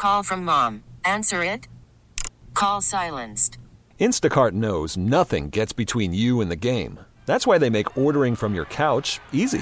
Call from mom. Answer it. Call silenced. Instacart knows nothing gets between you and the game. That's why they make ordering from your couch easy.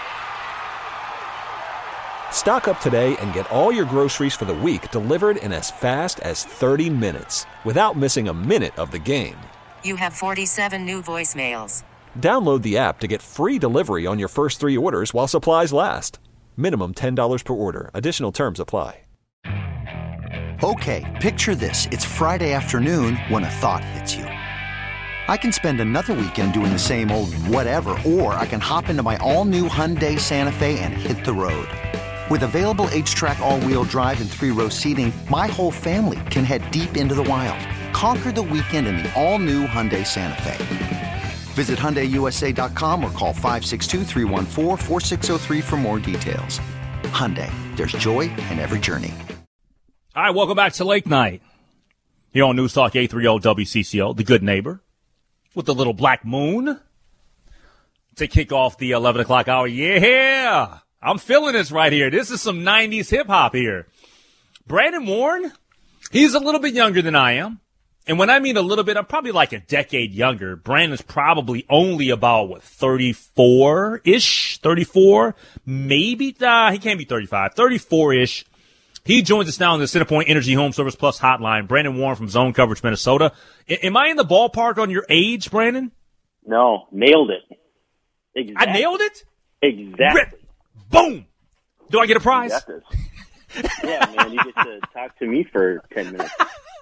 Stock up today and get all your groceries for the week delivered in as fast as 30 minutes without missing a minute of the game. You have 47 new voicemails. Download the app to get free delivery on your first 3 orders while supplies last. Minimum $10 per order. Additional terms apply. Okay, picture this. It's Friday afternoon when a thought hits you. I can spend another weekend doing the same old whatever, or I can hop into my all-new Hyundai Santa Fe and hit the road. With available H-Track all-wheel drive and 3-row seating, my whole family can head deep into the wild. Conquer the weekend in the all-new Hyundai Santa Fe. Visit HyundaiUSA.com or call 562-314-4603 for more details. Hyundai, there's joy in every journey. All right, welcome back to Lake Night. Here on News Talk 830 WCCO, the good neighbor, with the little black moon to kick off the 11 o'clock hour. Yeah, I'm feeling this right here. This is some 90s hip-hop here. Brandon Warren, he's a little bit younger than I am. And when I mean a little bit, I'm probably like a decade younger. Brandon's probably only about, 34-ish? 34? Maybe? He can't be 35. 34-ish. He joins us now on the CenterPoint Energy Home Service Plus hotline. Brandon Warren from Zone Coverage Minnesota. Am I in the ballpark on your age, Brandon? No, nailed it. Exactly. I nailed it? Exactly. Boom! Do I get a prize? You got this. Yeah, man, you get to talk to me for 10 minutes.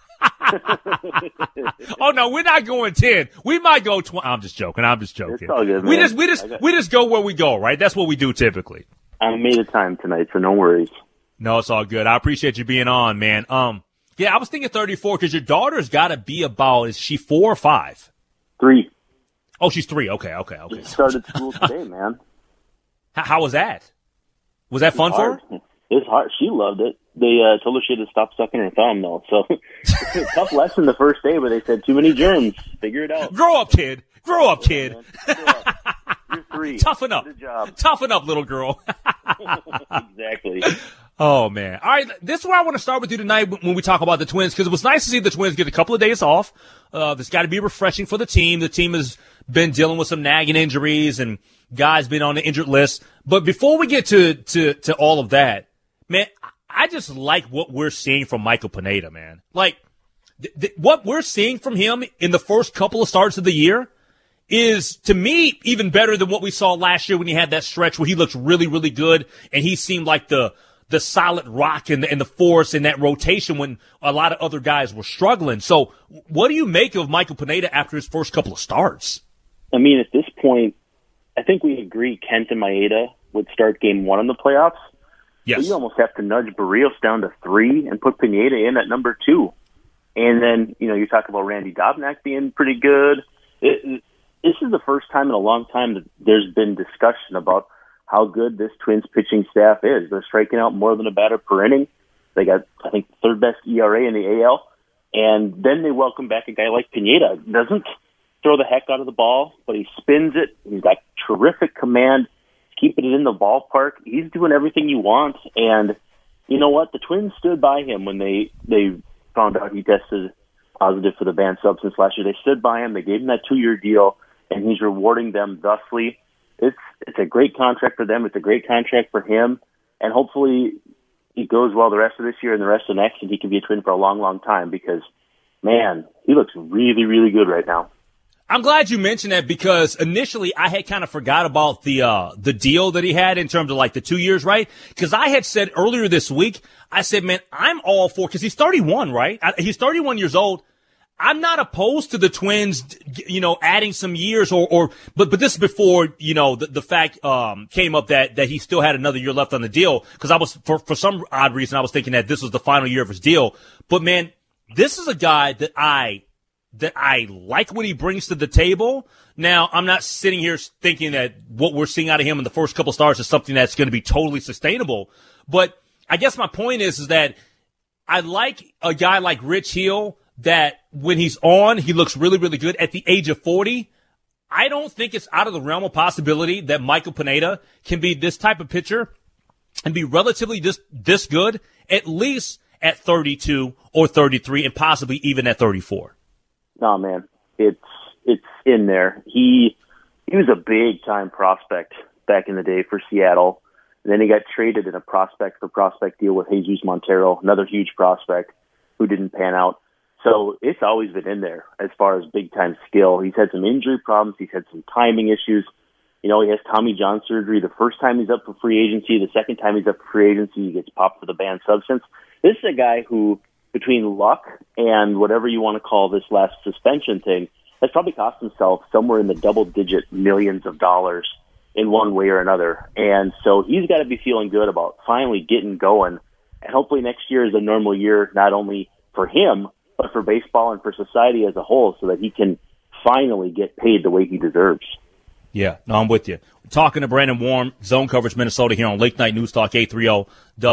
Oh no, we're not going 10. We might go 20. I'm just joking. It's all good, man. We just go where we go, right? That's what we do typically. I made a time tonight, so no worries. No, it's all good. I appreciate you being on, man. Yeah, I was thinking 34 because your daughter's got to be about, is she 4 or 5? 3. Oh, she's 3. Okay. She started school today, man. How was that? Was that fun for her? It was hard. She loved it. They told her she had to stop sucking her thumb, though. So tough lesson the first day, but they said too many germs. Figure it out. Grow up, kid. Grow up, kid. Grow up. You're 3. Toughen up. Good job. Toughen up, little girl. Exactly. Oh, man. All right, this is where I want to start with you tonight when we talk about the Twins, because it was nice to see the Twins get a couple of days off. It's got to be refreshing for the team. The team has been dealing with some nagging injuries and guys been on the injured list. But before we get to all of that, man, I just like what we're seeing from Michael Pineda, man. Like, what we're seeing from him in the first couple of starts of the year is, to me, even better than what we saw last year when he had that stretch where he looked really, really good and he seemed like the solid rock and the force in that rotation when a lot of other guys were struggling. So what do you make of Michael Pineda after his first couple of starts? I mean, at this point, I think we agree Kent and Maeda would start game 1 in the playoffs. Yes. But you almost have to nudge Barrios down to 3 and put Pineda in at number 2. And then, you talk about Randy Dobnak being pretty good. This is the first time in a long time that there's been discussion about how good this Twins pitching staff is. They're striking out more than a batter per inning. They got, I think, the 3rd best ERA in the AL. And then they welcome back a guy like Pineda. Doesn't throw the heck out of the ball, but he spins it. He's got terrific command, keeping it in the ballpark. He's doing everything you want. And you know what? The Twins stood by him when they found out he tested positive for the banned substance last year. They stood by him. They gave him that 2-year deal, and he's rewarding them thusly. It's a great contract for them. It's a great contract for him. And hopefully he goes well the rest of this year and the rest of next, and he can be a Twin for a long, long time because, man, he looks really, really good right now. I'm glad you mentioned that because initially I had kind of forgot about the deal that he had in terms of like the 2 years, right? Because I had said earlier this week, I said, man, I'm all for, because he's 31, right? He's 31 years old. I'm not opposed to the Twins, adding some years but this is before, the fact, came up that he still had another year left on the deal. Cause I was, for some odd reason, I was thinking that this was the final year of his deal. But man, this is a guy that I like what he brings to the table. Now, I'm not sitting here thinking that what we're seeing out of him in the first couple starts is something that's going to be totally sustainable. But I guess my point is that I like a guy like Rich Hill that when he's on, he looks really, really good at the age of 40. I don't think it's out of the realm of possibility that Michael Pineda can be this type of pitcher and be relatively this good, at least at 32 or 33 and possibly even at 34? No, man, it's in there. He was a big time prospect back in the day for Seattle. And then he got traded in a prospect for prospect deal with Jesus Montero, another huge prospect who didn't pan out. So it's always been in there as far as big time skill. He's had some injury problems. He's had some timing issues. He has Tommy John surgery. The first time he's up for free agency, the second time he's up for free agency, he gets popped for the banned substance. This is a guy who, between luck and whatever you want to call this last suspension thing, has probably cost himself somewhere in the double-digit millions of dollars in one way or another. And so he's got to be feeling good about finally getting going. And hopefully next year is a normal year, not only for him, but for baseball and for society as a whole, so that he can finally get paid the way he deserves. Yeah, no, I'm with you. We're talking to Brandon Warne, Zone Coverage Minnesota here on Late Night News Talk 830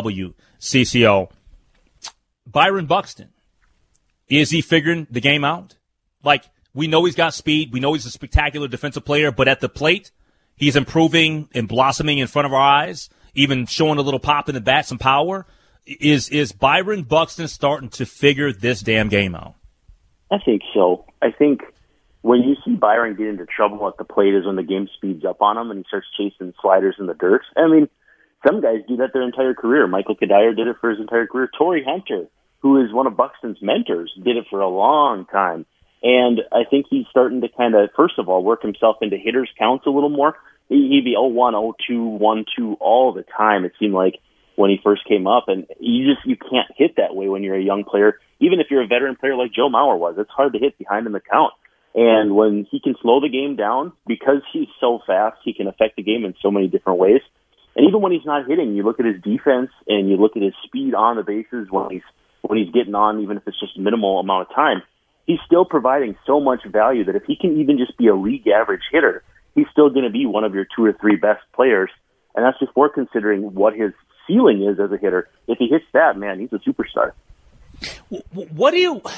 WCCO. Byron Buxton, is he figuring the game out? Like, we know he's got speed. We know he's a spectacular defensive player, but at the plate, he's improving and blossoming in front of our eyes, even showing a little pop in the bat, some power. Is Byron Buxton starting to figure this damn game out? I think so. I think when you see Byron get into trouble at the plate is when the game speeds up on him and he starts chasing sliders in the dirt. I mean, some guys do that their entire career. Michael Kadire did it for his entire career. Torrey Hunter, who is one of Buxton's mentors, did it for a long time. And I think he's starting to kind of, first of all, work himself into hitters' counts a little more. He'd be 0-1, 0-2, 1-2 all the time, it seemed like, when he first came up. And you can't hit that way when you're a young player. Even if you're a veteran player like Joe Mauer was, it's hard to hit behind in the count. And when he can slow the game down, because he's so fast, he can affect the game in so many different ways. And even when he's not hitting, you look at his defense and you look at his speed on the bases when he's getting on, even if it's just a minimal amount of time, he's still providing so much value that if he can even just be a league average hitter, he's still going to be one of your 2 or 3 best players. And that's before considering what his ceiling is as a hitter. If he hits that, man, he's a superstar. What do you...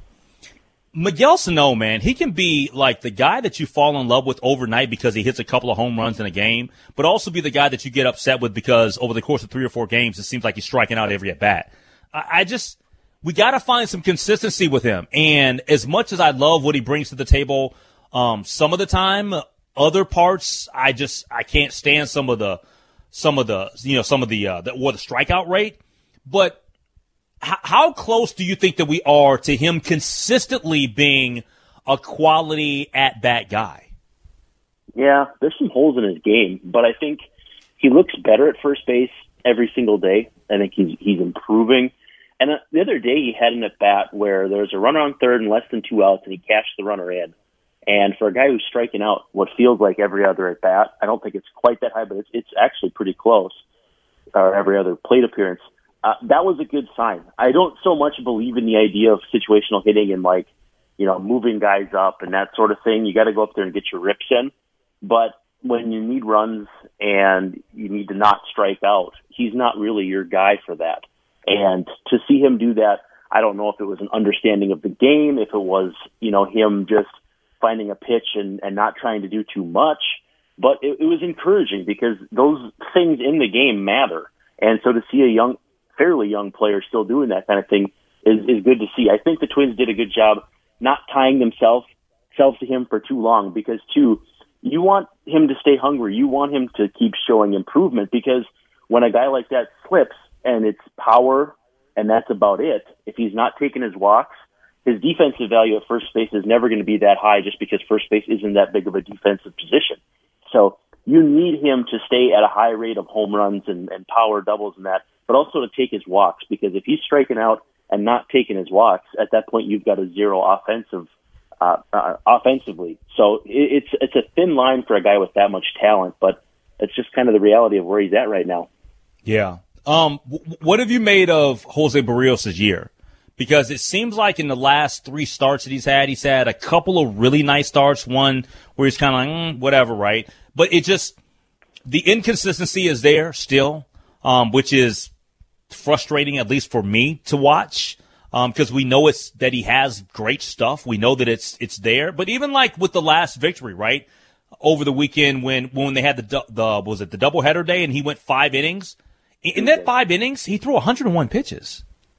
Miguel Sano, man, he can be like the guy that you fall in love with overnight because he hits a couple of home runs in a game, but also be the guy that you get upset with because over the course of 3 or 4 games, it seems like he's striking out every at bat. We got to find some consistency with him. And as much as I love what he brings to the table, some of the time, other parts, I can't stand some of the strikeout rate. But how close do you think that we are to him consistently being a quality at-bat guy? Yeah, there's some holes in his game, but I think he looks better at first base every single day. I think he's improving. And the other day he had an at-bat where there was a runner on third and less than 2 outs, and he cashed the runner in. And for a guy who's striking out what feels like every other at-bat, I don't think it's quite that high, but it's actually pretty close, or every other plate appearance. That was a good sign. I don't so much believe in the idea of situational hitting and moving guys up and that sort of thing. You got to go up there and get your rips in. But when you need runs and you need to not strike out, he's not really your guy for that. And to see him do that, I don't know if it was an understanding of the game, if it was, him just finding a pitch and not trying to do too much. But it was encouraging because those things in the game matter. And so to see a fairly young player still doing that kind of thing is good to see. I think the Twins did a good job not tying themselves to him for too long because, too, you want him to stay hungry. You want him to keep showing improvement because when a guy like that slips and it's power and that's about it, if he's not taking his walks, his defensive value at first base is never going to be that high just because first base isn't that big of a defensive position. So you need him to stay at a high rate of home runs and power doubles and that, but also to take his walks, because if he's striking out and not taking his walks, at that point you've got a zero offensively. So it's a thin line for a guy with that much talent, but it's just kind of the reality of where he's at right now. Yeah. What have you made of Jose Barrios' year? Because it seems like in the last 3 starts that he's had a couple of really nice starts, one where he's kind of like, whatever, right? But the inconsistency is there still, which is frustrating, at least for me, to watch, because we know that he has great stuff. We know that it's there. But even like with the last victory, right, over the weekend when they had the doubleheader day and he went 5 innings. In that 5 innings, he threw 101 pitches.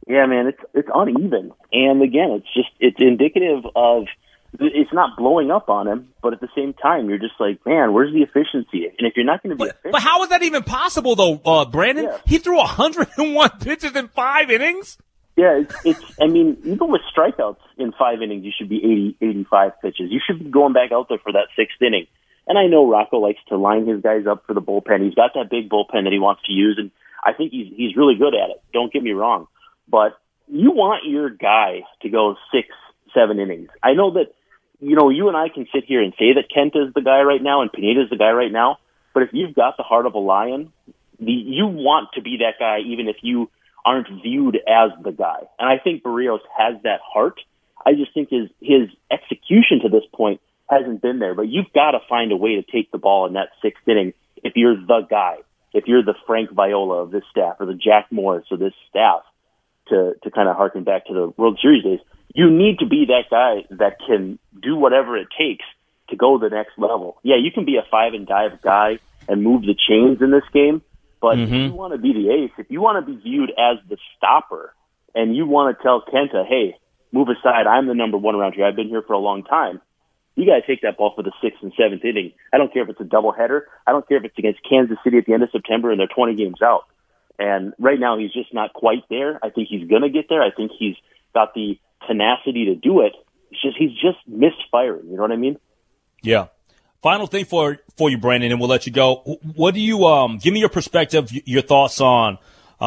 Yeah, man, it's uneven. And again, it's indicative of it's not blowing up on him, but at the same time, you're just like, man, where's the efficiency? And if you're not going to be efficient, but how is that even possible, though, Brandon? Yeah. He threw 101 pitches in 5 innings. Yeah, I mean, even with strikeouts in 5 innings, you should be 80, 85 pitches. You should be going back out there for that 6th inning. And I know Rocco likes to line his guys up for the bullpen. He's got that big bullpen that he wants to use, and I think he's really good at it. Don't get me wrong. But you want your guy to go 6, 7 innings. I know that, you and I can sit here and say that Kenta is the guy right now and Pineda is the guy right now, but if you've got the heart of a lion, you want to be that guy even if you aren't viewed as the guy. And I think Berríos has that heart. I just think his execution to this point hasn't been there. But you've got to find a way to take the ball in that 6th inning if you're the guy, if you're the Frank Viola of this staff or the Jack Morris of this staff, to kind of harken back to the World Series days. You need to be that guy that can do whatever it takes to go to the next level. Yeah, you can be a 5-and-dive guy and move the chains in this game, but if you want to be the ace, if you want to be viewed as the stopper, and you want to tell Kenta, hey, move aside, I'm the number 1 around here, I've been here for a long time, you got to take that ball for the 6th and 7th inning. I don't care if it's a doubleheader. I don't care if it's against Kansas City at the end of September and they're 20 games out. And right now he's just not quite there. I think he's going to get there. I think he's got the tenacity to do it. He's just misfiring. You know what I mean? Yeah. Final thing for you, Brandon, and we'll let you go. What do you give me your perspective, your thoughts on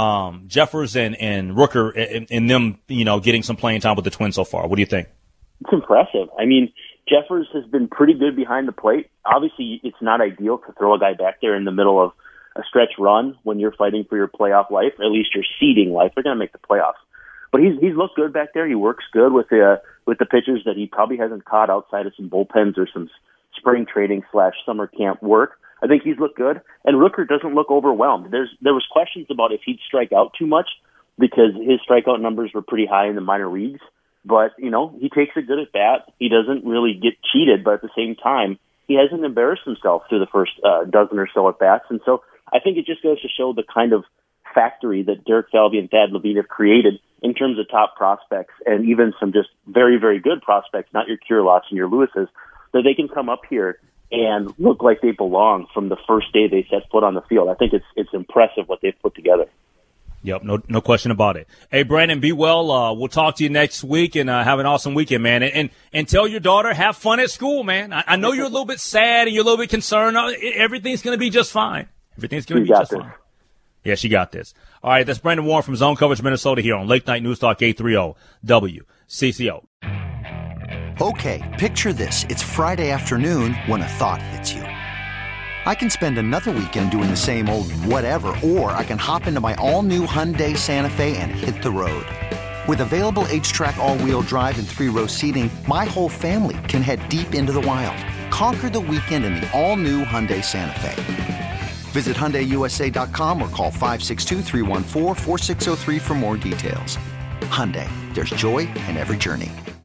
Jeffers and Rooker and them, getting some playing time with the Twins so far? What do you think? It's impressive. I mean, Jeffers has been pretty good behind the plate. Obviously, it's not ideal to throw a guy back there in the middle of a stretch run when you're fighting for your playoff life, or at least your seeding life. They're going to make the playoffs. But he's looked good back there. He works good with the pitchers that he probably hasn't caught outside of some bullpens or some spring training / summer camp work. I think he's looked good. And Rooker doesn't look overwhelmed. There was questions about if he'd strike out too much because his strikeout numbers were pretty high in the minor leagues. But, he takes a good at bat. He doesn't really get cheated, but at the same time, he hasn't embarrassed himself through the first dozen or so at bats. And so I think it just goes to show the kind of factory that Derek Falvey and Thad Levine have created in terms of top prospects and even some just very, very good prospects, not your Kirilloffs and your Lewises, that they can come up here and look like they belong from the first day they set foot on the field. I think it's impressive what they've put together. Yep, no question about it. Hey, Brandon, be well. We'll talk to you next week, and have an awesome weekend, man. And tell your daughter, have fun at school, man. I know you're a little bit sad and you're a little bit concerned. Everything's going to be just fine. Everything's going to be just fine. Yeah, she got this. All right, that's Brandon Warren from Zone Coverage Minnesota here on Late Night News Talk 830 WCCO. Okay, picture this. It's Friday afternoon when a thought hits you. I can spend another weekend doing the same old whatever, or I can hop into my all-new Hyundai Santa Fe and hit the road. With available H-Track all-wheel drive and 3-row seating, my whole family can head deep into the wild. Conquer the weekend in the all-new Hyundai Santa Fe. Visit HyundaiUSA.com or call 562-314-4603 for more details. Hyundai, there's joy in every journey.